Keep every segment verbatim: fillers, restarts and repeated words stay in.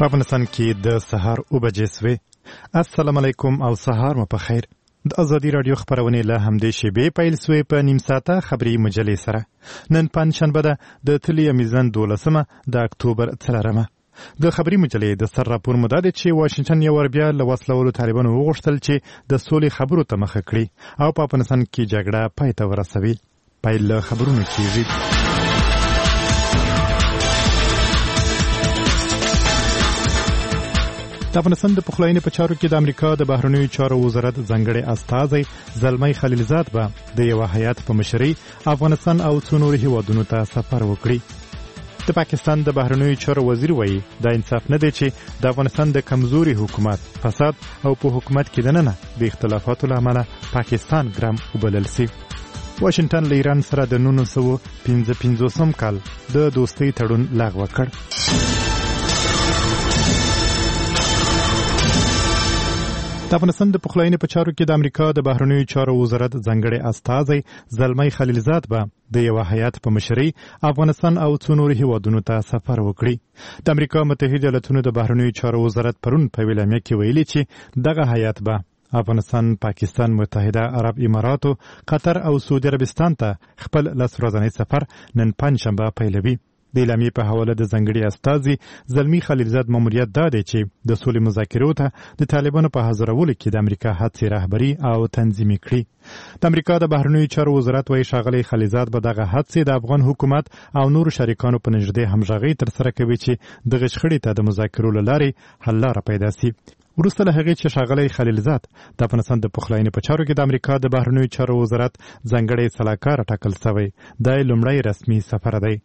په افغانستان کې د سهار اوه بجې سوې. السلام علیکم او سهار مو په خیر. د ازادي رادیو خبرونه له همدې شیبې پیل سوې په نیم ساعته خبري مجلې سره. نن پنځشنبه ده د تلې میزان دولسمه د اکتوبر څلورمه. د خبري مجلې د سر راپور مدد چې واشنگټن یو ور بیا له وسلوالو طالبانو وغوښتل چې د سولې خبرو ته مخه کړي او په افغانستان کې جګړه پای ته ورسوي. پیل له خبرونو کېږي. د افغانستان د پخلاینې په چارو کې د امریکا د بهرنیو چارو وزارت ځانګړی استازی زلمی خلیلزاد به د یو هیات په مشرۍ افغانستان او څو نورو هیوادونو ته سفر وکړي. د پاکستان د بهرنیو چارو وزیر وایي دا انصاف نه دی چې د افغانستان د کمزوري حکومت فساد او په حکومت کې دننه د اختلافاتو له امله پاکستان ګرم وبلل سي. واشنگټن له ایران سره د نولس سوه پنځه پنځوسم کال د دوستۍ تړون لغوه کړ. د افغانستان د پخلاینې په چارو کې د امریکا د بهرنیو چارو وزارت ځانګړی استازی زلمی خلیلزاد به د یو هیات په مشرۍ افغانستان او څو نورو هیوادونو ته سفر وکړي. د امریکا متحده ایالاتونو د بهرنیو چارو وزارت پرون په ویلامه کې ویلي چې دغه هیات به افغانستان، پاکستان، متحده عرب اماراتو، قطر او سعودي عربستان ته خپل لس ورځنی سفر نن پنځشنبه پیلوي. د اعلامیې په حواله د ځانګړي استازي زلمی خلیلزاد ماموریت دا دی چې د سولې مذاکرو ته د طالبانو په حاضرولو کې د امریکا هڅې رهبري او تنظیم کړي. د امریکا د بهرنیو چارو وزارت وايي ښاغلی خلیلزاد به دغه هڅې د افغان حکومت او نورو شریکانو په نږدې همغږۍ ترسره کوي چې دغه شخړې ته د مذاکرو له لارې حل لاره پیدا سي. وروسته له هغې چې ښاغلی خلیلزاد د افغانستان د پخلاینې په چارو کې د امریکا د بهرنیو چارو وزارت ځانګړی سلاکار ټاکل سوی دا لومړی رسمي سفر دی.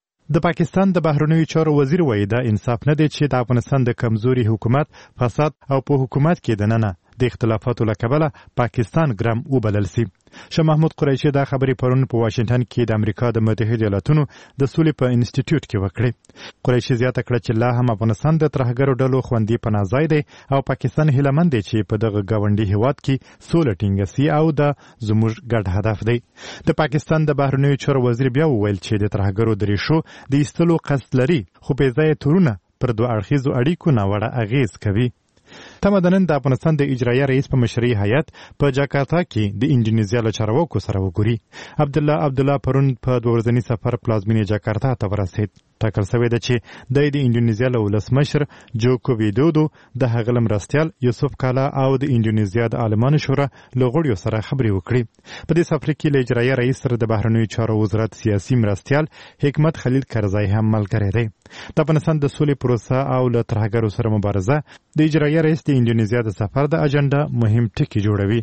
د پاکستان د بهرنیو چارو وزیر وایي دا انصاف نه دی چې د افغانستان د کمزوري حکومت فساد او په حکومت کې دننه د اختلافاتو له کبله پاکستان ګرم وبلل سي. شاه محمود قریشي دا خبرې پرون په واشنگټن کې د امریکا د متحده ایالاتونو د سولې په انسټیټیوټ کې وکړې. قریشي زیاته کړه چې لا هم افغانستان د ترهګرو ډلو خوندي پناه ځای دی او پاکستان هیلهمند دی چې په دغه ګاونډي هیواد کې سوله ټینګه سي او دا زموږ ګډ هدف دی. د پاکستان د بهرنیو چارو وزیر بیا وویل چې د ترهګرو د ریښو د ایستلو قصد لري خو بې ځایه تورونه پر دوه اړخیزو اړیکو ناوړه اغیز کوي. تمه ده نن د افغانستان د اجرایه رئیس په مشرۍ هیات په جاکارتا کې د انډونیزیا له چارواکو سره وګوري. عبدالله عبدالله پرون په دوه ورځني سفر پلازمینې جاکارتا ته ورسېد. ټاکل شوې ده چې دی د انډونیزیا له ولسمشر جوکو ویدودو، د هغه له مرستیال یوسف کالا او د انډونیزیا د عالمانو شورا له غړیو سره خبرې وکړي. په دې سفر کې له اجرایه رئیس سره د بهرنیو چارو وزارت سیاسي مرستیال حکمت خلیل کرزی هم ملګری دی. د افغانستان د سولې پروسه او له ترهګرو سره مبارزه د اجرایه رئیس د انډونیزیا د سفر د اجنډا مهم ټکي جوړوي.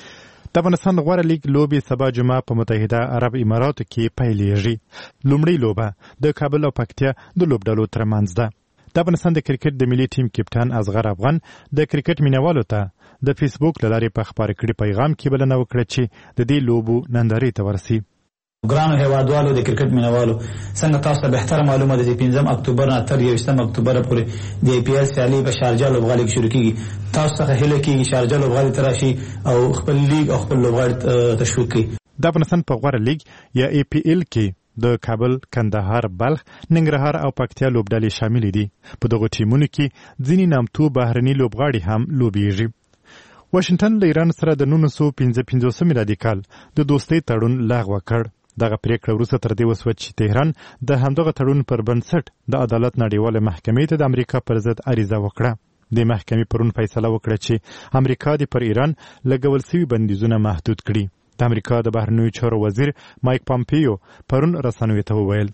د افغانستان غوره لیګ لوبې سبا جمعه په متحده عرب اماراتو کې پیلېږي. لومړی لوبه د کابل او پکتیا د لوبډلو ترمنځ ده. د افغانستان د کرکټ د ملي ټیم کپټان اصغر افغان د کرکټ مینوالو ته د فیسبوک له لارې په خپاره کړي پیغام کې بلنه وکړه چې د دې لوبو نندارې ته ورسي. ګرانو هیوادوالو د کرکټ مینوالو څنګه تاسو ته بهتره معلومه ده چې پنځم اکتوبر نه تر یوویشتم اکتوبر پورې د ای پی ایل سیالي په شارجه لوبغالي کې شروع کیږي. تاسو څخه هیله کیږي شارجه لوبغالي ته راشي او خپل لیګ او خپل لوبغاړي تشویق کړي. د افغانستان په غوره لیګ یا ای پی ایل کې د کابل، کندهار، بلخ، ننګرهار او پکتیا لوبډلې شامل دي. په دغو ټیمونو کې ځینې نامتو بهرني لوبغاړي هم لوبیږي. واشنگټن له ایران سره د نولس سوه پنځه پنځوسم میلادي کال د دوستۍ تړون لغوه کړ. دغه پریکړه وروسته تر دې وسوه چې تهران د همدغه تړون پر بنسټ د عدالت نړیواله محکمې ته د امریکا پر ضد عریضه وکړه. د محکمې پرون فیصله وکړه چې امریکا د پر ایران لګول شوي بندیزونه محدود کړي. د امریکا د بهرنیو چارو وزیر مایک پامپیو پرون رسنیو ته وویل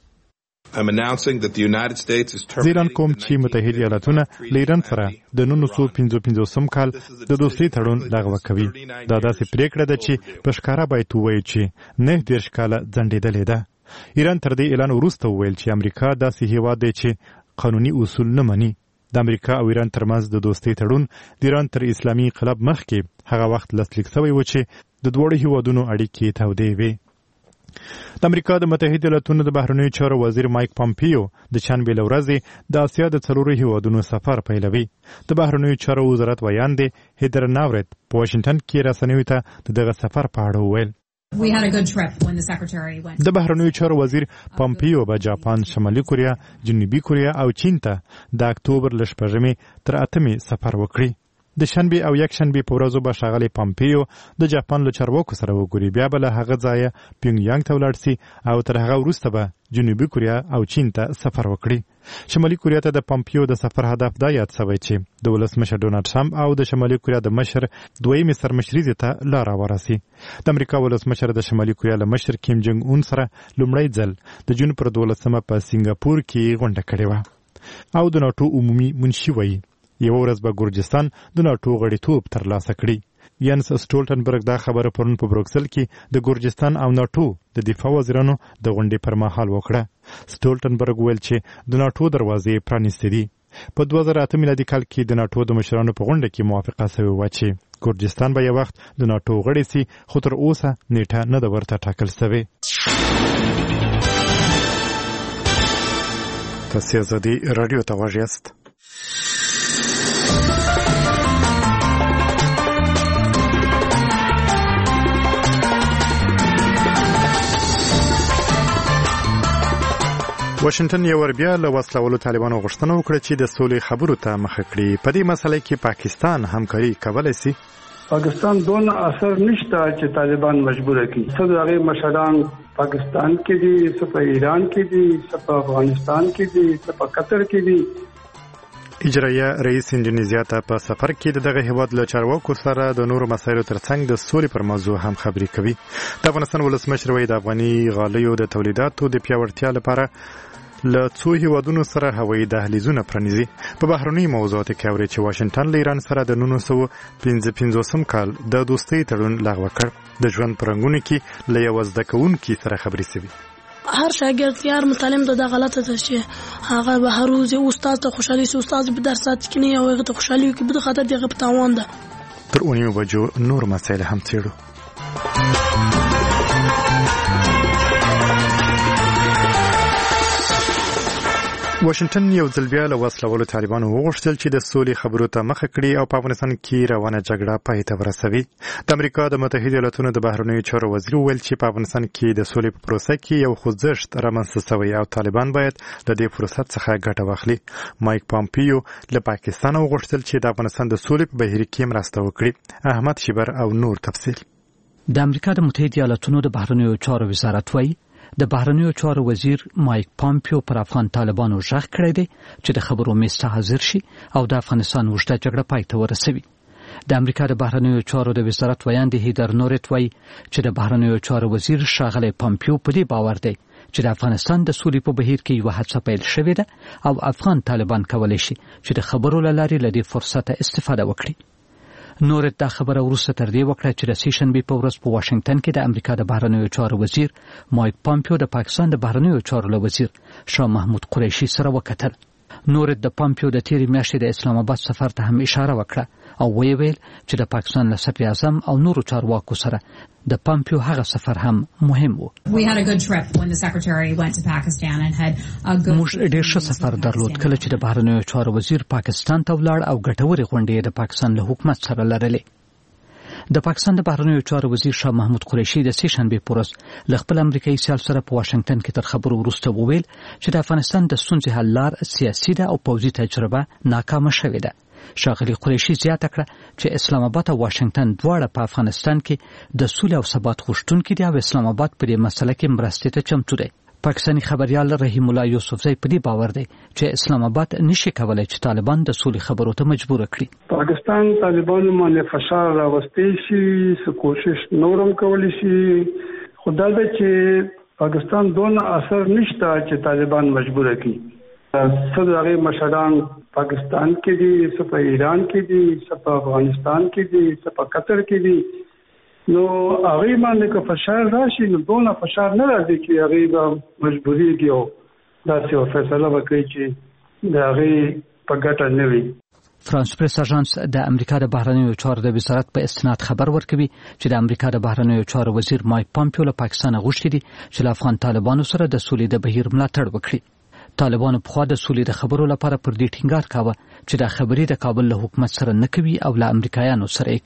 زیران کوم چې متحده ایالاتونه له ایران سره د نولس سوه پنځه پنځوسم کال د دوستۍ تړون لغوه کوي. دا داسې پریکړه ده چې په ښکاره باید ووایي چې نهه دېرش کاله ځنډېدلې ده. ایران تر دې اعلان وروسته وویل چې امریکا داسې هیواد دی چې قانوني اصول نه مني. د امریکا او ایران ترمنځ د دوستۍ تړون د ایران تر اسلامي انقلاب مخکې هغه وخت لاسلیک شوی و چې د دواړو هیوادونو اړیکې تودې وې. د امریکا د متحده ایالاتونو د بهرنیو چارو وزیر مایک پامپیو د چنبې له ورځې د اسیا د څلورو هیوادونو سفر پیلوي. د بهرنیو چارو وزارت ویاند هیدر ناورت په واشنگټن کې رسنیو ته د دغه سفر په اړه وویل د بهرنیو چارو وزیر پامپیو به جاپان، شمالي کوریا، جنوبي کوریا او چین ته د اکتوبر له شپږمې تر اتمې سفر وکړي. د شنبې او یک شنبې په ورځو به ښاغلی پامپیو د جاپان له چارواکو سره وګوري، بیا به له هغه ځایه پیونګ یانګ ته ولاړ سي او تر هغه وروسته به جنوبي کوریا او چین ته سفر وکړي. شمالي کوریا ته د پامپیو د سفر هدف دا یاد سوی چې د ولسمشر ډونالډ ټرمپ او د شمالي کوریا د مشر دویمې سرمشریزې ته لاره ورسي. د امریکا ولسمشر د شمالي کوریا له مشر کیم جنګ اون سره لومړی ځل د جون پر دولسمه په سنګاپور کې غونډه کړې وه او د ناټو عمومي منشي وایي یوه ورځ به ګورجستان د ناټو غړیتوب ترلاسه کړي. ینس سټولټنبرګ دا خبره پرون په بروکسل کې د ګورجستان او ناټو د دفاع وزیرانو د غونډې پر مهال وکړه. سټولټنبرګ ویل چې د ناټو دروازې پرانیستې دي. په دوه زره اته میلادي کال کې د ناټو د مشرانو په غونډه کې موافقه شوې وه چې ګورجستان به یو وخت د ناټو غړی سي، خو تر اوسه نیټه نه ده ورته ټاکل شوې. تاسې ازادي راډیو ته غوږ یاست. واشنگټن یو ور بیا له وسلوالو طالبانو غوښتنه وکړه چې د سولې خبرو ته مخه کړي. په دې مسله کې پاکستان همکاري کولی شي. پاکستان دون اثر نشته چې طالبان مجبور کړي. څه دغه مشران پاکستان کې دي، څه په ایران کې دي، څه په افغانستان کې دي، څه په قطر کې دي. اجرایه رئیس انډونیزیا ته په سفر کې د دغه هیواد له چارواکو سره د نورو مسایلو ترڅنګ د سولې پر موضوع هم خبرې کوي. د افغانستان ولسمشر وایي د افغاني غالیو د تولیداتو د پیاوړتیا لپاره له څو هیوادونو سره هوایي دهلیزونه پرانیزي. په بهرنیو موضوعاتو کې اوري چې واشنګټن له ایران سره د نولس سوه پنځه پنځوسم کال د دوستۍ تړون لغوه کړ. د ژوند په رنګونو کې له یو زده کوونکي سره خبرې شوي. هر شاګرد یار متعلم ته دا غلطه ده چې هغه به هر ورځ استاد ته خوشحالي سي، استاد به درس کې نه یو هغه ته خوشحالي کې به خاطر دغه په تاوان ده. تر اونیو بجو نور مسایل هم څېړو. واشنگټن یو ځل بیا له وسلوالو طالبانو وغوښتل چې د سولې خبرو ته مخه کړي او په افغانستان کې روانه جګړه پای ته ورسوي. د امریکا د متحده ایالاتونو د بهرنیو چارو وزیر ویل چې په افغانستان کې د سولې په پروسه کې یو خوځښت رامنځته شوی او طالبان باید له دې فرصت څخه ګټه واخلي. مایک پامپیو له پاکستان وغوښتل چې د افغانستان د سولې په بهیر کې مرسته وکړي. احمد شیبر او نور تفصیل. د امریکا د متحده ایالاتونو د بهرنیو چارو وزارت وایي د بهرنیو چارو وزیر مایک پامپیو پر افغان طالبانو ژغ کړی دی چې د خبرو میز ته حاضر شي او د افغانستان اوږده جګړه پای ته ورسوي. د امریکا د بهرنیو چارو د وزارت ویاند هیدر نورت وایي چې د بهرنیو چارو وزیر ښاغلی پامپیو په دې باور دی چې د افغانستان د سولې په بهیر کې یوه هڅه پیل شوې ده او افغان طالبان کولی شي چې د خبرو له لارې له دې فرصته استفاده وکړي. نورت دا خبره وروسته تر دې وکړه چې د سې شنبې په ورځ په واشنګټن کې د امریکا د بهرنیو چارو وزیر مایک پامپیو د پاکستان د بهرنیو چارو له وزیر شاه محمود قریشي سره وکتل. نورت د پامپیو د تیرې میاشتې د اسلام آباد سفر ته هم اشاره وکړه او ویې ویل چې د پاکستان له صدر اعظم او نورو چارواکو سره د پامپیو هغه سفر هم مهم و. موږ ډېر ښه سفر درلود کله چې د بهرنیو چارو وزیر پاکستان ته ولاړ او ګټورې غونډې د پاکستان له حکومت سره لرلې. د پاکستان د بهرنیو چارو وزیر شاه محمود قریشي د سې شنبې په ورځ له خپل امریکایي سیال سره په واشنګټن کې تر خبرو وروسته وویل چې د افغانستان د ستونزې حل لار سیاسي ده او پوځي تجربه ناکامه شوې ده. ښاغلي قریشي زیاته کړه چې اسلام آباد او واشنګټن دواړه په افغانستان کې د سولې او ثبات غوښتونکي دي او اسلام آباد په دې مسله کې مرستې ته چمتو دی. پاکستاني خبريال رحیم الله یوسفزی په دې باور دی چې اسلام آباد نشي کولای چې طالبان د سولې خبرو ته مجبور کړي. پاکستان طالبانو باندې فشار راوستي شي، څه کوشش نورم کولی شي، خدای دې چې پاکستان دون اثر نشته چې طالبان مجبور کړي. څه دغه مشران پاکستان کې دي، څه په ایران کې دي، څه په افغانستان کې دي، څه په قطر کې دي. نو هغه باندې که فشار راشي نو دونه فشار نه راځي چې هغه به مجبورېږي او داسې یو فیصله وکړي چې د هغې په ګټه نه وي. فرانس پریس اژانس د امریکا د بهرنیو چارو د وزارت په استناد خبر ورکوي چې د امریکا د بهرنیو چارو وزیر مایک پامپیو له پاکستان غوښتي دي چې له افغان طالبانو سره د سولې د بهیر ملاتړ وکړي. طالبانو په خوا د سولې د خبرو لپاره پر دې ټینګار کاوه چې دا خبرې د کابل له حکومت سره نه کوي او له امریکایانو سره یې کوي.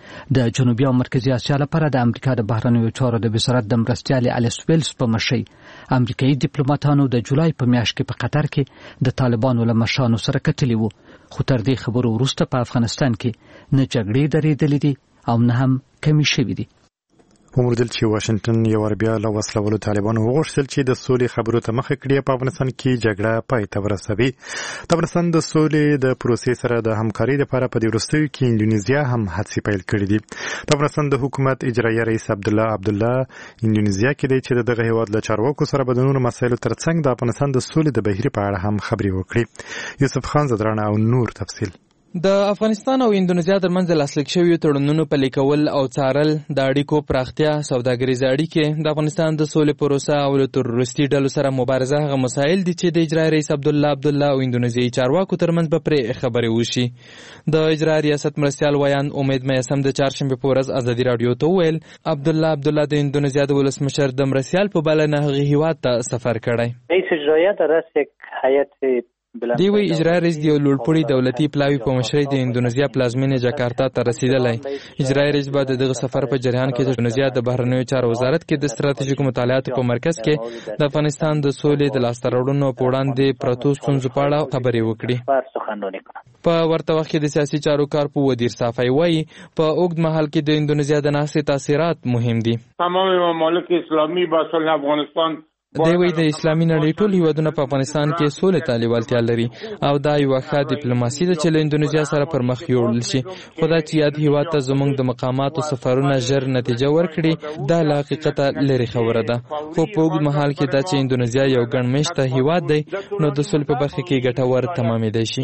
د جنوبي او مرکزي اسیا لپاره د امریکا د بهرنیو چارو د وزارت د مرستیال الیس ویلز په مشرۍ امریکایي ډیپلوماټانو د جولای په میاشت کې په قطر کې د طالبانو له مشرانو سره کتلي وو، خو تر دې خبرو وروسته په افغانستان کې نه جګړې درېدلې دي او نه هم کمی شوي دي. ومردل چې واشنگټن یو ور بیا له وسلوالو طالبانو وغوښتل چې د سولې خبرو ته مخه کړي په افغانستان کې جګړه پای ته ورسوي. د افغانستان د سولې د پروسې سره د همکارۍ لپاره په دې وروستیو کې انډونیزیا هم هڅې پیل کړې دي. د افغانستان د حکومت اجرایي رئیس عبدالله عبدالله انډونیزیا کې دی چې دغه هیواد له چارواکو سره د نورو مسایلو ترڅنګ د افغانستان د سولې د بهیر په اړه هم خبرې وکړي. یوسف خان زدران او نور تفصیل. د افغانستان او انډونیزیا ترمنځ لاسلیک شویو تړونونو پلي کول او څارل د اړیکو پراختیا، سوداګریزې اړیکې، د افغانستان د سولې پروسه او له تروریستي ډلو سره مبارزه هغه مسایل دي چې د اجرایي رئیس عبدالله عبدالله او انډونیزیایي چارواکو ترمنځ به پرې خبرې وشي. د اجرایي ریاست مرستیال ویان امید میسم د چهارشنبې په ورځ ازادي راډیو ته وویل عبدالله عبدالله د انډونیزیا د ولسمشر د مرستیال په بلنه هغې هیواد ته سفر کړی. رئیس اجرایه در رأس یک هیئت دی وی اجرایي رئیس د یو لوړپوړي دولتي پلاوي په مشرۍ د انډونیزیا پلازمینې جاکارتا ته رسیدلی. اجرایي رئیس به د دغه سفر په جریان کې د انډونیزیا د بهرنیو چارو وزارت کې د ستراتیژیکو مطالعاتو په مرکز کې د افغانستان د سولې د لاسته راوړنو په وړاندې پرتو ستونزو په اړه خبرې وکړي. په ورته وخت کې د سیاسي چارو کارپو ودیر صافی وایي په اوږد مهال کې د انډونیزیا د ناستې تاثیرات مهم دي. تمام ممالک اسلامي با صلح افغانستان دی وی د اسلامي نړۍ ټول هیوادونه په افغانستان کې سولې ته لیوالتیا لري او دا یوه ښه ډیپلوماسي ده چې له انډونیزیا سره پر مخ یوړل شي. خو دا چې یاد هیواد ته زموږ د مقاماتو سفرونه ژر نتیجه ورکړي دا له حقیقته لرې خبره ده. خو په اوږد مهال کې دا چې انډونیزیا یو ګڼ مېشته هیواد دی نو د سولې په برخه کې ګټور تمامېدی شي.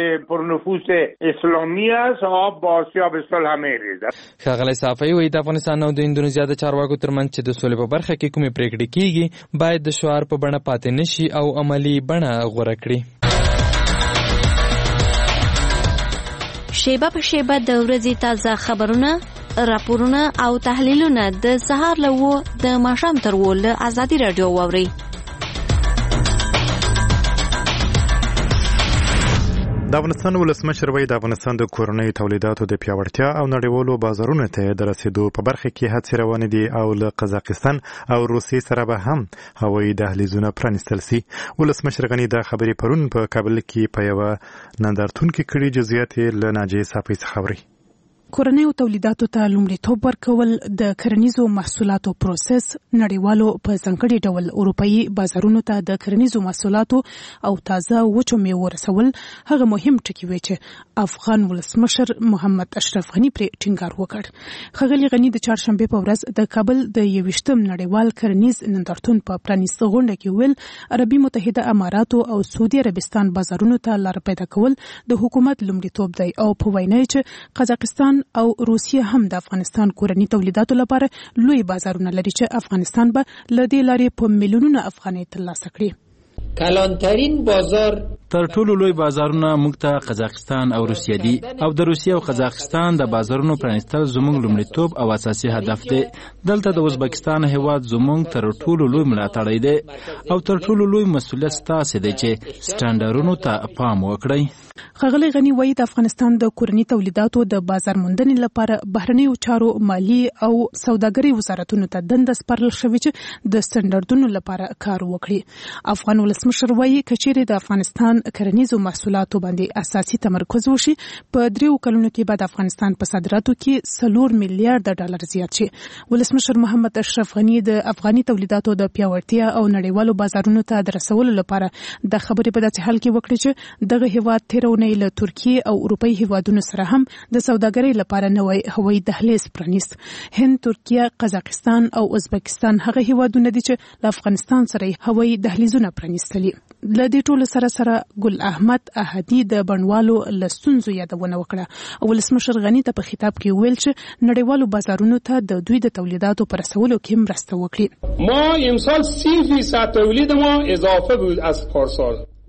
ښاغلی صافی وایي د افغانستان او د انډونیزیا د چارواکو ترمنځ چې د سولې په برخه کې کومې پریکړې کیږي باید د شعار په بڼه پاتې نشي او عملی بڼه غوره کړي. شیبه په شیبه د ورځې تازه خبرونه، راپورونه او تحلیلونه د سهار له اوه د ماښام تر اوه له ازادي راډیو واورئ. د افغانستان ولسمشر وایي د افغانستان د کورنیو تولیداتو د پیاوړتیا او نړیوالو بازارونو ته د رسیدو په برخه کې هڅې روانې دي او له قزاقستان او روسیې سره به هم هوایي دهلیزونه پرانیستل سي. ولسمشر غني دا خبرې پرون په کابل کې په یوه نندارتون کې کړي. جزئیات یې له ناجیې صافی څخه اورئ. کورنیو تولیداتو ته لومړیتوب ورکول، د کرنیزو محصولاتو پروسس، نړیوالو په ځانګړي ډول اروپایي بازارونو ته د کرنیزو محصولاتو او تازه وچو میوو رسول هغه مهم ټکي وي چې افغان ولسمشر محمد اشرف غني پرې ټینګار وکړ. ښاغلي غني د چهارشنبې په ورځ د کابل د یوویشتم نړیوال کرنیز نندارتون په پرانیسته غونډه کې ویل عربي متحده اماراتو او سعودي عربستان بازارونو ته لار پیدا کول د حکومت لومړیتوب دی او په وینا چې قزاقستان او روسیه هم د افغانستان کورنی تولیداتو لپاره لوی بازارونه لري چې افغانستان به له دې لارې په میلیونونو افغانۍ ترلاسه کړي. کلانترین بازار تر ټولو لوی بازارونه موږ ته قزاقستان او روسیه دي او د روسیه او قزاقستان د بازارونو پرانیستل زموږ لومړیتوب او اساسي هدف دی. دلته د ازبکستان هیواد زموږ تر ټولو لوی ملاتړی دی او تر ټولو لوی مسؤلیت ستاسې دی چې سټانډرونو ته پام وکړئ. ښاغلی غني وایي د افغانستان د کورني تولیداتو د بازار موندنې لپاره بهرنیو چارو، مالی او سوداګرۍ وزارتونو ته دنده سپارل شوې چې د سټانډردونو لپاره کار وکړي. افغان ولسمشر وایي که چیرې د افغانستان کرنیزو محصولاتو باندې اساسي تمرکز وشي په دریو کلونو کې به د افغانستان په صادراتو کې څلور میلیارډ ډالر زیات شي. ولسمشر محمد اشرف غني د افغاني تولیداتو د پیاوړتیا او نړیوالو بازارونو ته د رسولو لپاره د خبرې په داسې حال کې وکړي چې دغه هیواد تیرونی له ترکیې او اروپایي هیوادونو سره هم د سوداګرۍ لپاره نوی هوایي دهلیز پرانیست. هند، ترکیه، قزاقستان او ازبکستان هغه هیوادونه دي چې له افغانستان سره هوایي دهلیزونه پرانیستلي. له دې ټولو سره سره ګل احمد احدي د بڼوالو له ستونزو یادونه وکړه. ولسمشر غني ته په خطاب کې ویل چې نړیوالو بازارونو ته د دوی د تولیداتو پر رسولو کې مرسته وکړي. ما امسال سی فیصد تولید ما اضافه بود از پارسال.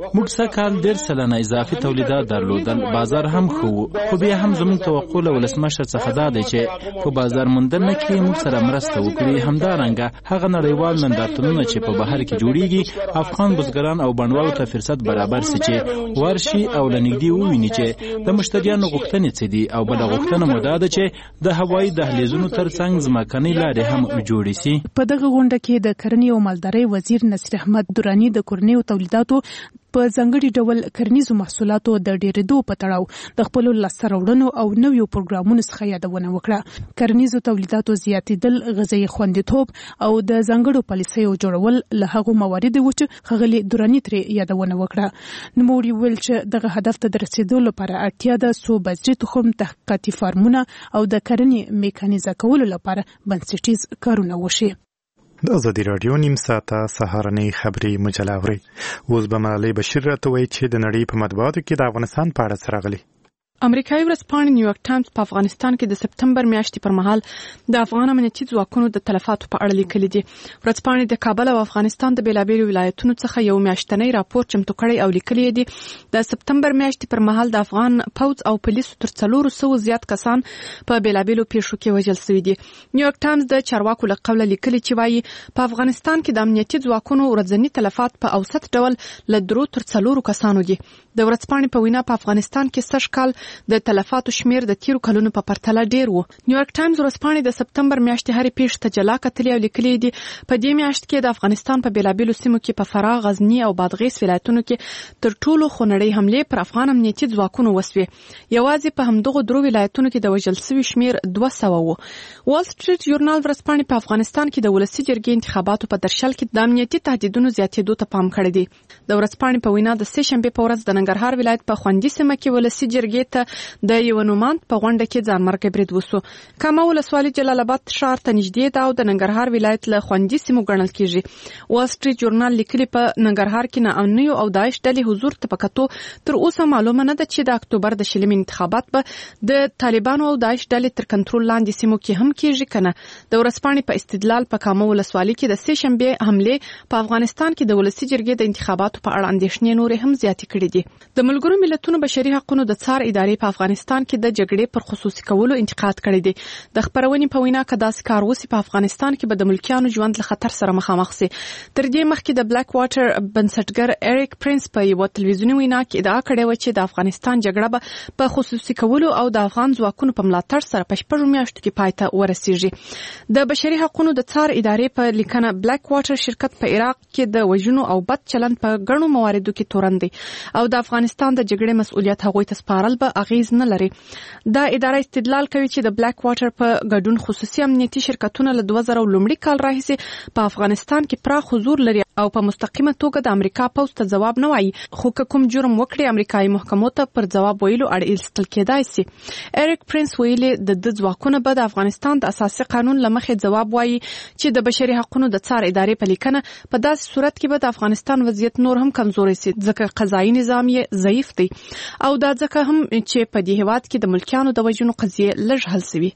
موږ سږکال ډېر سلنه اضافي تولیدات درلودل، بازار هم ښه و، خو بیا هم زموږ توقع له ولسمشر څخه دا دی چې په بازار موندنه کې موږ سره مرسته وکړي. همدارنګه هغه نړیوال نندارتونونه چې په بهر کې جوړیږي افغان بزګران او بڼوالو ته فرصت برابر سي چې ورشي او له نږدې وویني چې د مشتریانو غوښتنې څه دي، او بله غوښتنه مو دا ده چې د هوایي دهلیزونو ترڅنګ ځمکنۍ لارې هم جوړې سي. په دغه غونډه کې د کرنې او مالدارۍ وزیر نصیر احمد درانی د کورنیو تولیداتو په ځانګړي ډول کرنیزو محصولاتو د ډېرېدو په تړاو د خپلو لاسته راوړنو او نویو پروګرامونو څخه یادونه وکړه. کرنیزو تولیداتو زیاتېدل، غذایي خوندیتوب او د ځانګړو پالیسیو جوړول له هغو مواردو وو چې ښاغلي دراني ترې یادونه وکړه. نوموړي ویل چې دغه هدف ته د رسېدو لپاره اړتیا ده څو بزري تخم تحقیقاتي فارمونه او د کرنې میکانیزه کولو لپاره بنسټیز کارونه وشي. د ازادي راډیو نیم ساعته سهارنۍ خبري مجله اورئ. اوس به ملالۍ بشیر راته وایي چې د نړۍ په مطبوعاتو کې د افغانستان په اړه څه راغلي. امریکایي ورځپاڼې نیویارک ټایمز په افغانستان کې د سپتمبر میاشتې پر مهال د افغان امنیتي ځواکونو د تلفاتو په اړه لیکلي دي. ورځپاڼې د کابل او افغانستان د بیلابیلو ولایتونو څخه یو میاشتنی راپور چمتو کړی او لیکلي دي د سپتمبر میاشتې پر مهال د افغان پوځ او پولیسو تر څلورو سوو زیات کسان په بیلابیلو پیښو کې وژل شوي دي. نیویارک ټایمز د چارواکو له قوله لیکلي چې وایي په افغانستان کې د امنیتي ځواکونو ورځني تلفات په اوسط ډول له درو تر څلورو کسانو دي. د ورځپاڼې په وینا په افغانستان کې سږ کال د تلفاتو شمیر د تیرو کلونو په پرتله ډیر و. نیویارک ټایمز ورځپاڼې د سپتمبر میاشتې هرې پیښې ته جلا کتلې او لیکلي دي په دې میاشت کې د افغانستان په بیلابیلو سیمو کې په فراه، غزنی او بادغیس ولایتونو کې تر ټولو خونړۍ حملې پر افغان امنیتي ځواکونو وسوې. یوازې په همدغو درو ولایتونو کې د وژل شوي شمیر دوه سوه و. وال سټریټ ژورنال ورځپاڼې په افغانستان کې د ولسي جرګې انتخاباتو په درشل کې د امنیتي تهدیدونو زیاتېدو ته پام کړی دی. د ورځپاڼې په وینا د سه شنبې په ورځ د ننګرهار ولایت په خوندي سیمه کې ولسي جرګې ته د یو نوماند په غونډه کې ځانمرګي برید وسو. کامه ولسوالي جلال آباد ښار ته نږدې ده او د ننګرهار ولایت له خوندي سیمو ګڼل کیږي. وال سټریټ ژورنال لیکلي په ننګرهار کې ناامنیو او داعش ډلې حضور ته پکتو تر اوسه معلومه نه ده چې د اکتوبر د شلمې انتخابات به د طالبانو او داعش ډلې تر کنټرول لاندې سیمو کې هم کیږي کنه. د ورځپاڼې په استدلال په کامه ولسوالي کې د سه شنبې حمله په افغانستان کې د ولسي جرګې د انتخاباتو په اړه اندېښنې نورې هم زیاتې کړې دي. د ملګرو ملتونو بشري حقوقو د څار ادارې په افغانستان کې د جګړې پر خصوصي کولو انتقاد کړی دی. د خبرونې په وینا که داسې کار وسی په افغانستان کې به د ملکیانو ژوند له خطر سره مخامخ سي. تر دې مخکې د بلیک واټر بنسټګر اریک پرنس په یو ټلویزیوني وینا کې ادعا کړې و چې د افغانستان جګړه به په خصوصي کولو او د افغان ځواکونو په ملاتړ سره په شپږو میاشتو کې پای ته ورسیږي. د بشري حقوقو د څار ادارې په لیکنه بلیک واټر شرکت په عراق کې د وژنو او بد چلند په ګڼو مواردو کې تورن دی او د افغانستان د جګړې مسؤلیت هغوی ته سپارل به اغیز نه لري. دا اداره استدلال کوي چې د بلیک واټر په ګډون خصوصي امنیتي شرکتونه له دوه زره لومړي کال راهیسې په افغانستان کې پراخ حضور لري او په مستقیمه توګه د امریکا پوځ ته ځواب نه وایي، خو که کوم جرم وکړي امریکایي محکمو ته پر ځواب ویلو اړ ایستل کېدای شي. اریک پرنس ویلي د د ځواکونو به د افغانستان د اساسي قانون له مخې ځواب وایي چې د بشري حقوقو د څار ادارې په لیکنه په داسې صورت کې به د افغانستان وضعیت نور هم کمزوري شي ځکه قضایي نظام یې ضعیف دی او دا ځکه هم چې په دې هیواد کې د ملکیانو د وژنو قضیې لږ حل شوي.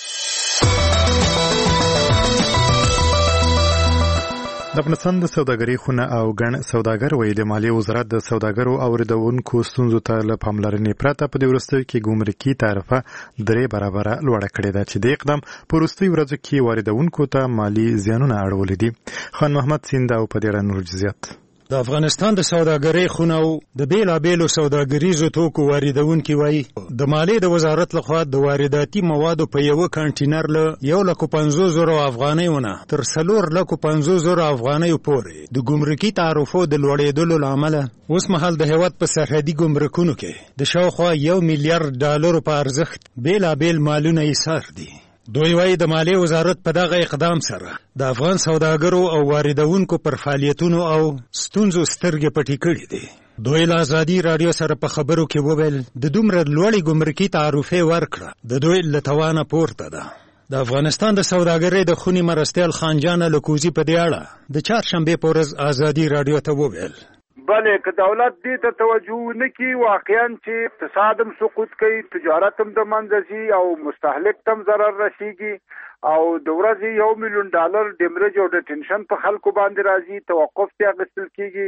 د افغانستان د سوداګرۍ خونه او ګڼ سوداګر وایي د مالیې وزارت د سوداګرو او واردونکو ستونزو ته له پاملرنې پرته په دې وروستیو کې ګمرکي تعرفه درې برابره لوړه کړې ده چې د اقدام په وروستیو ورځو کې واردونکو ته مالي زیانونه اړولي دي. خان محمد سیند او په دې اړه نور جزئیات. د افغانستان د سوداګرۍ خونه او د بیلابیلو سوداګریزو توکو واردونکي وایي د مالیې د وزارت لخوا د وارداتي موادو په یو کانټینر له یو لکو پنځوس زرو افغانیو نه تر څلور لکو پنځوس زرو افغانیو پورې د ګمرکي تعرفو د لوړېدلو له امله اوس مهال د هیواد په سرحدي ګمرکونو کې د شاوخوا یو میلیارډ ډالرو په ارزښت بیلابیل مالونه ایثار دي. دوی وایي د مالیې وزارت په دغه اقدام سره د افغان سوداګرو او واردونکو پر فعالیتونو او ستونزو سترګې پټې کړې دي. دوی له ازادي راډیو سره په خبرو کې وویل د دومره لوړې ګمرکي تعرفې ورکړه د دوی له توانه پورته ده. د افغانستان د سوداګرۍ د خونې مرستیال خانجان لکوزي په دې اړه د چهارشنبې په ورځ ازادي راډیو ته وویل بله که دولت دې ته توجه نه کړي واقعا چې اقتصاد هم سقوط کوي، تجارت هم د منځه ځي او مستهلک ته هم ضرر رسیږي او د ورځې یو میلیون ډالر ډیمریج او د ټینشن په خلکو باندې راځي، توقف ته اخیستل کېږي.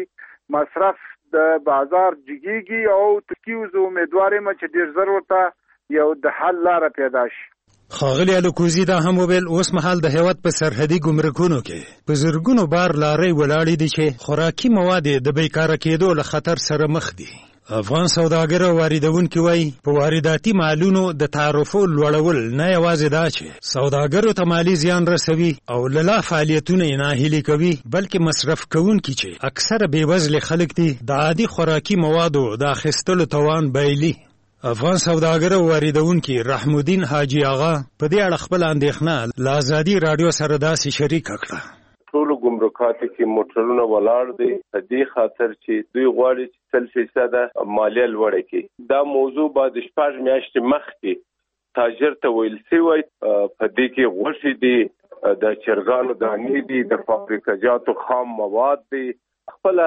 مصرف د بازار جګیږي او تکیوز امیدوار یم چې ډیر ضرور ته یو د حل لاره پیدا شي. خاغلی الکوزی دا هم ویل اوس مهال د هیواد په سرحدي ګمرکونو کې په زرګونو بار لارې ولاړې دي چې خوراکي مواد د بیکاره کېدو له خطر سره مخ دي. افغان سوداګر او واردونکي وایي په وارداتي مالونو د تعرفو لوړول نه یوازې دا چې سوداګرو ته مالي زیان رسوي او له لا فعالیتونه یې ناهیلي کوي، بلکې مصرف کوونکي چې اکثره بېوزله خلک دي د عادي خوراکي موادو د اخیستلو توان بایلي. افغان سوداګر او واردونکي رحم الدین حاجی آغا په دې اړه خپل اندېښنه له ازادي راډیو سره داسې شریک کړه. ټول ګمرکاتو کې موټرونه ولاړ دي په دې خاطر چې دوی غواړي چې سل فیصده مالیه لوړه کړي. دا موضوع بعد شپږ میاشتې مخکې تاجر ته ویل شوی په دې کې غوښې دي، د چرګانو دانې دي، د فابریکه جاتو خام مواد دي. خپل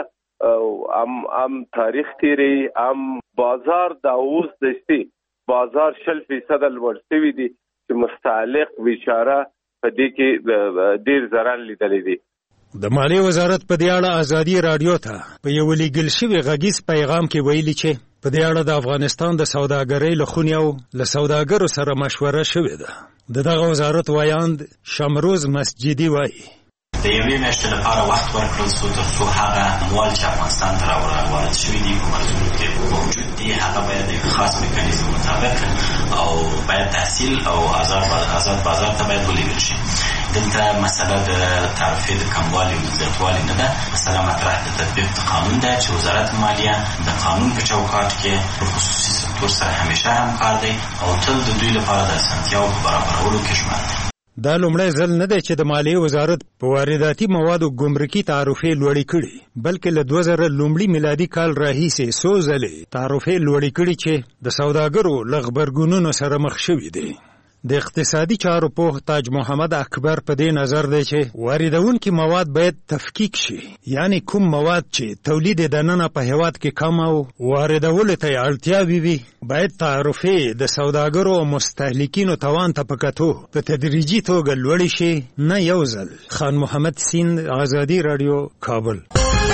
ام ام تاریخ تیری ام بازار دا اوس دستی بازار شل فیصد لوړ شوی دي چې مستعلق بیچاره په دې کې ډیر ضرر لیدلې دي. د مالیې وزارت په دې اړه ازادي راډیو ته په یو لیږل شوي غږیز پیغام کې ویلي چې په دې اړه د افغانستان د سوداګرۍ له خونې او له سوداګرو سره مشوره شوې ده. د دغه وزارت وایاند شمروز مسجدي وایي د یوې میاشتې لپاره وخت ورکړل شو تر څو هغه اموال چې افغانستان ته راوارد شوي دي په مرزونو کې موجود دي هغه باید د یو خاص میکانیزم مطابق او باید تحصیل او آزاد آزاد بازار ته باید ولیږل شي. دلته مسله د تعرفې د کموالي او زیاتوالي نه ده، مسله مطرح د تطبیق د قانون ده چې وزارت مالیه د قانون په چوکاټ کې خصوصي سکتور سره همیشه همکار دی او تل د دوی لپاره د اسانتیاو په برابرولو کې ژمن دی. دا لومړی ځل نه دی چې د مالیې وزارت په وارداتي موادو ګمرکي تعرفې لوړې کړي، بلکې له دوه زره لومړي میلادي کال راهیسې څو ځلې تعرفې لوړې کړي چې د سوداګرو له غبرګونونو سره مخ شوي دي. د اقتصادي چارو پوه تاج محمد اکبر په دې نظر دی چې واردونکي مواد باید تفکیک شي، یعنی کوم مواد چې تولید دننه په هیواد کې کم او واردولو ته اړتیا وي باید تعرفې د سوداګرو او مستهلکینو توان ته په کتو په تدریجي توګه لوړې شي، نه یو ځل. خان محمد سیند، ازادي راډیو، کابل.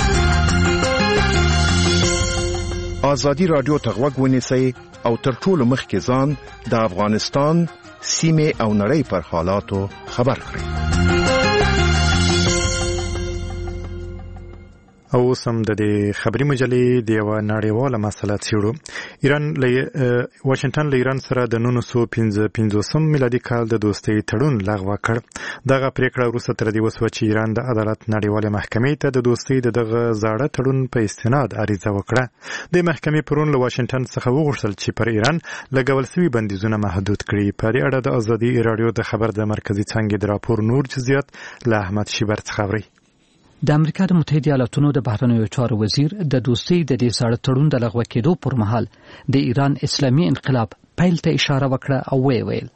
ازادي راډیو ته غوږ ونیسئ او تر ټولو مخکې ځان د افغانستان سیمه او نړۍ پر حالاتو خبر کړئ. او سم د خبري مجلې د یو نړیواله مسله څیړو. ایران له واشنگټن له ایران سره د نولس سوه پنځه پنځوسم میلادي کال د دوستۍ تړون لغوه کړ. دغه پریکړه وروسته تر دې وسوه چې ایران د عدالت نړیوالې محکمې ته د دوستۍ د دغه زاړه تړون په استناد عریضه وکړه. د محکمې پرون له واشنگټن څخه وغوښتل چې پر ایران لګول شوي بندیزونه محدود کړي. په دې اړه د ازادي راډیو د خبر د مرکزي څانګې د راپور نور جزئیات له احمد شیبر څخه اوري. د امریکا د متحده ایالاتونو د بهرنیو چارو وزیر د دوستۍ د دې ساړه تړون د لغوه کېدو پر مهال د ایران اسلامي انقلاب پیل ته اشاره وکړه او وی ویل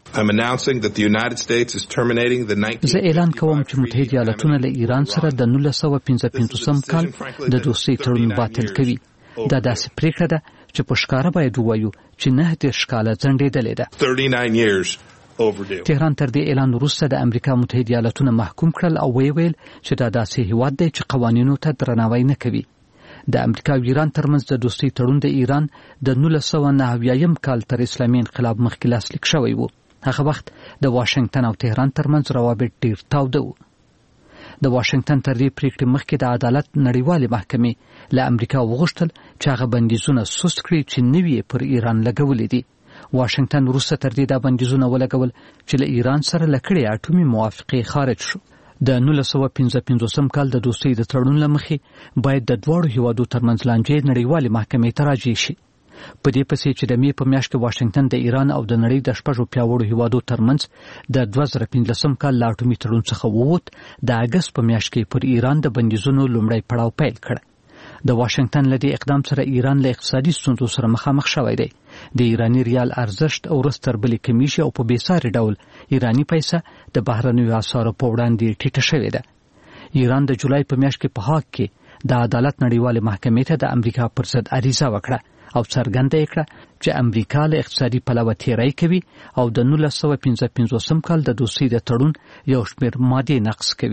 زه اعلان کوم چې متحده ایالاتونه له ایران سره د نولس سوه پنځه پنځوسم کال د دوستۍ تړون باطل کوي. دا داسې پریکړه ده چې په ښکاره باید ووایو چې نه دېرش کاله ځنډېدلې ده. تهران تر دې اعلان وروسته د امریکا متحده ایالاتونه محکوم کړل او وی ویل چې دا داسې هیواد دی چې قوانینو ته درناوی نه کوي. د امریکا او ایران ترمنځ د دوستۍ تړون د ایران د نولس سوه نهه اویایم کال تر اسلامي انقلاب مخکې لاسلیک شوی و. هغه وخت د واشنگټن او تهران ترمنځ روابط ډیر تاوده وو. د واشنگټن تر دې پریکړې مخکې د عدالت نړیوالې محکمې له امریکا وغوښتل چې هغه بندیزونه سست کړي چې نوي پر ایران لګولې دي. واشنگټن وروسته تر دې دا بندیزونه ولګول چې له ایران سره له کړې اټومي موافقې خارج شو. د نولس سوه پنځه پنځوسم کال د دوستۍ د تړون له مخې باید د دواړو هیوادو ترمنځ لانجې نړیوالې محکمې ته راجع شي. په دې پسې چې د مې په میاشت کې واشنگټن د ایران او د نړۍ د شپږو پیاوړو هیوادو ترمنځ د دوه زره پنځلسم کال له اټومي تړون څخه ووت، د اګست په میاشت کې پر ایران د بندیزونو لومړی پړاو پیل کړ. د واشنگټن له دې اقدام سره ایران له اقتصادي ستونزو سره مخامخ شوی دی. د ایرانی ریال ارزښت او ورځ تر بلې کمیږي او په بېساري ډول ایرانی پیسه د بهرنیو اسعارو په وړاندې ټیټه شوې ده. ایران د جولای په میاشت کې په هاګ کې د عدالت نړیوالې محکمې ته د امریکا پر ضد عریضه وکړه او څرګنده یې کړه چې امریکا له اقتصادي پلوه تېری کوي او د نولس سوه پنځه پنځوسم کال د دوستۍ د تړون یو شمېر مادې نقض کوي.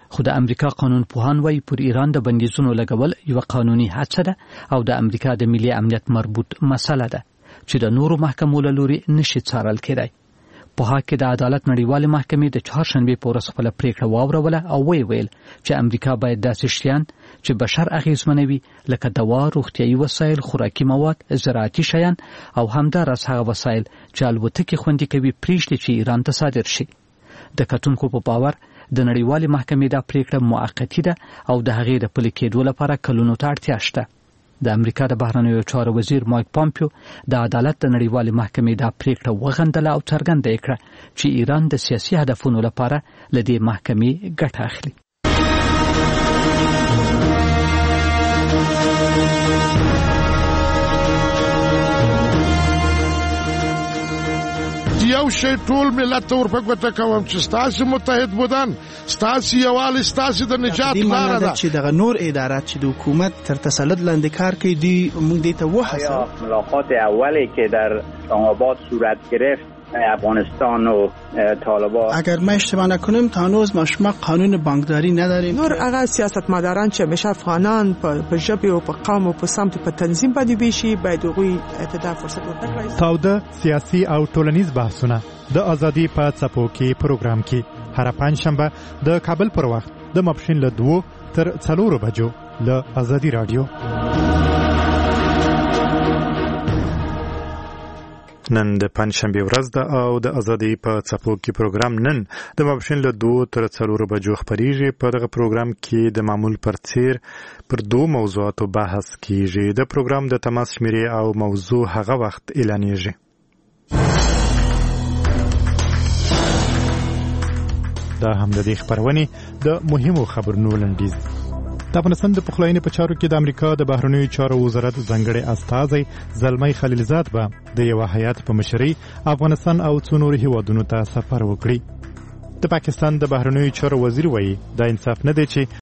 خو د امریکا قانون پوهان وایي پر ایران د بندیزونو لګول یو قانوني هڅه ده او د امریکا د ملي امنیت مربوط مسله ده چې د نورو محکمو له لوري نشي څارل کېدای. په هغه کې د عدالت نړیوالې محکمې د چهارشنبې په ورځ خپله پریکړه واوروله او ویې ویل چې امریکا باید داسې شیان چې بشر اغېزمنوي لکه دوا، روغتیایي وسایل، خوراکي مواد، زراعتي شیان او همداراز هغه وسایل چې الوتکې خوندي کوي پرېږدي چې ایران ته صادر شي. د کتونکو په باور د نړیوالې محکمې دا پریکړه موقتي ده او د هغې د پلي کېدو لپاره کلونو ته اړتیا شته. د امریکا د بهرنیو چارو وزیر مایک پامپیو د عدالت د نړیوالې محکمې دا پریکړه وغندله او څرګنده یې کړه چې ایران د سیاسي هدفونو لپاره له دې محکمې ګټه اخلي. یو شی ټول ملت ته ورپګوته کوم چې ستاسو متحد بودن، ستاسو یووالی، ستاسو د نجات لاره ده. چې دغه نور ادارات چې د حکومت تر تسلط لاندې کار کوي دی موږ دې ته وهڅوو. ملاقات اولی که در اسلام‌آباد صورت گرفت افغانستان و طالبان، اگر ما اشتباه نکنم تا هنوز ما شما قانون بانکداری نداریم. نور هغه سیاستمداران چې همیشه افغانان په ژبه او په قوم او په سمت په تنظیم باندې بشي باید هغوی ته فرصت ورکړي. تاوده سیاسي او ټولنیز بحثونه د ازادي په څپو کې پروګرام کې هر پنځشنبه د کابل پر وخت د ماپښین له دوه تر څلورو بجو له ازادي رادیو. نن د پنځشنبه ورځ ده او د ازادي په څپو کې پروګرام نن د ماپښین له دوه تر څلورو بجو خبريږي. په دغه پروګرام کې د معمول پر څیر پر دوه موضوعاتو بحث کیږي. د پروګرام د تماس شمیرې او موضوع هغه وخت اعلانېږي. دا هم د دې خبرونه د مهمو خبرونو لنډیز. د افغانستان د پخلاینې په چارو کې د امریکا د بهرنیو چارو وزارت ځانګړی استازی زلمی خلیلزاد به د یو هیئت په مشرۍ افغانستان او څو نورو هیوادونو ته سفر وکړي. د پاکستان د بهرنیو چارو وزیر وایي دا انصاف نه دی چې